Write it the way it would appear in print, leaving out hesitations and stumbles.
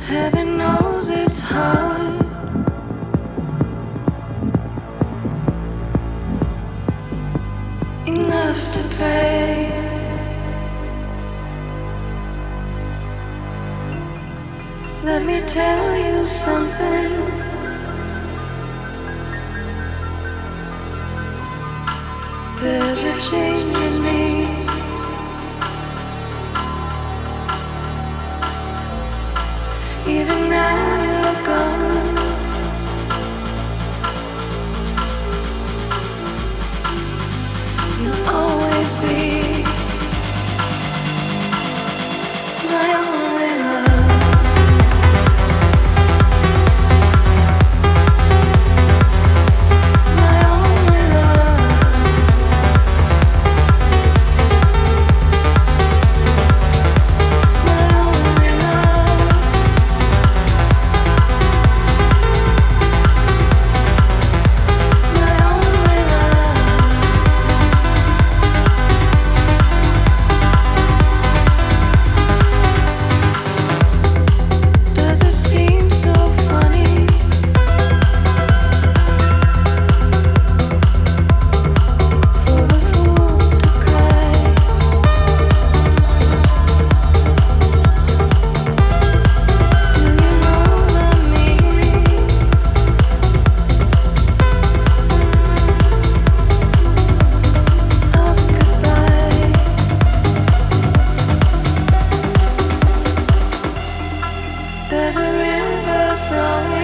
Heaven knows it's hard. Enough to pray. Let me tell you something. There's a change in me. Even now you're gone. You'll always be my only love. My only love. My only love. My only love. Does it seem so funny? For a fool to cry. Do you know the meaning of goodbye? There's a river flowing